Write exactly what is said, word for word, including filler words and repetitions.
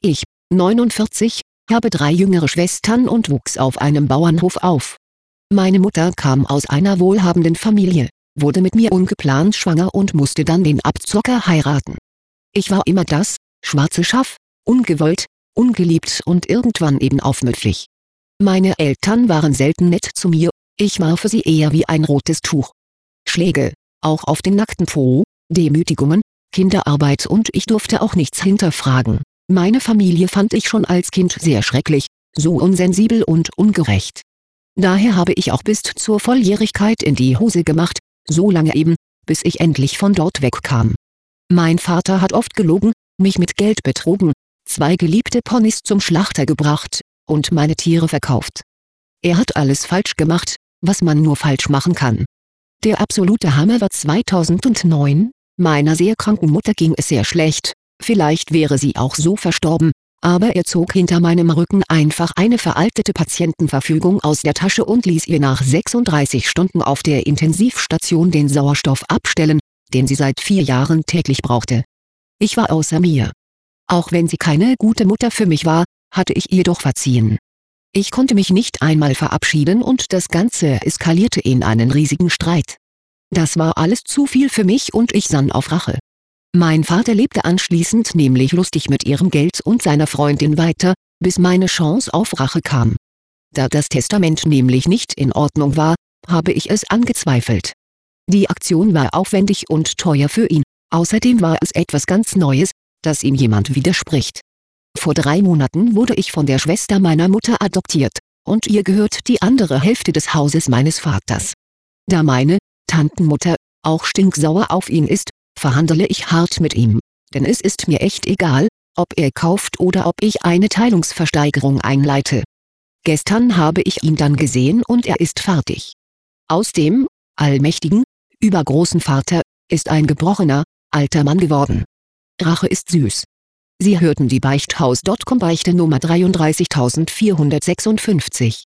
Ich, neunundvierzig, habe drei jüngere Schwestern und wuchs auf einem Bauernhof auf. Meine Mutter kam aus einer wohlhabenden Familie, wurde mit mir ungeplant schwanger und musste dann den Abzocker heiraten. Ich war immer das schwarze Schaf, ungewollt, ungeliebt und irgendwann eben aufmüpfig. Meine Eltern waren selten nett zu mir, ich war für sie eher wie ein rotes Tuch. Schläge, auch auf den nackten Po, Demütigungen, Kinderarbeit und ich durfte auch nichts hinterfragen. Meine Familie fand ich schon als Kind sehr schrecklich, so unsensibel und ungerecht. Daher habe ich auch bis zur Volljährigkeit in die Hose gemacht, so lange eben, bis ich endlich von dort wegkam. Mein Vater hat oft gelogen, mich mit Geld betrogen, zwei geliebte Ponys zum Schlachter gebracht und meine Tiere verkauft. Er hat alles falsch gemacht, was man nur falsch machen kann. Der absolute Hammer war zweitausendneun, meiner sehr kranken Mutter ging es sehr schlecht, vielleicht wäre sie auch so verstorben, aber er zog hinter meinem Rücken einfach eine veraltete Patientenverfügung aus der Tasche und ließ ihr nach sechsunddreißig Stunden auf der Intensivstation den Sauerstoff abstellen, den sie seit vier Jahren täglich brauchte. Ich war außer mir. Auch wenn sie keine gute Mutter für mich war, hatte ich ihr doch verziehen. Ich konnte mich nicht einmal verabschieden und das Ganze eskalierte in einen riesigen Streit. Das war alles zu viel für mich und ich sann auf Rache. Mein Vater lebte anschließend nämlich lustig mit ihrem Geld und seiner Freundin weiter, bis meine Chance auf Rache kam. Da das Testament nämlich nicht in Ordnung war, habe ich es angezweifelt. Die Aktion war aufwendig und teuer für ihn, außerdem war es etwas ganz Neues, dass ihm jemand widerspricht. Vor drei Monaten wurde ich von der Schwester meiner Mutter adoptiert, und ihr gehört die andere Hälfte des Hauses meines Vaters. Da meine Tantenmutter auch stinksauer auf ihn ist, verhandle ich hart mit ihm, denn es ist mir echt egal, ob er kauft oder ob ich eine Teilungsversteigerung einleite. Gestern habe ich ihn dann gesehen und er ist fertig. Aus dem allmächtigen, übergroßen Vater ist ein gebrochener, alter Mann geworden. Rache ist süß. Sie hörten die Beichthaus Punkt com Beichte Nummer dreiunddreißigtausendvierhundertsechsundfünfzig.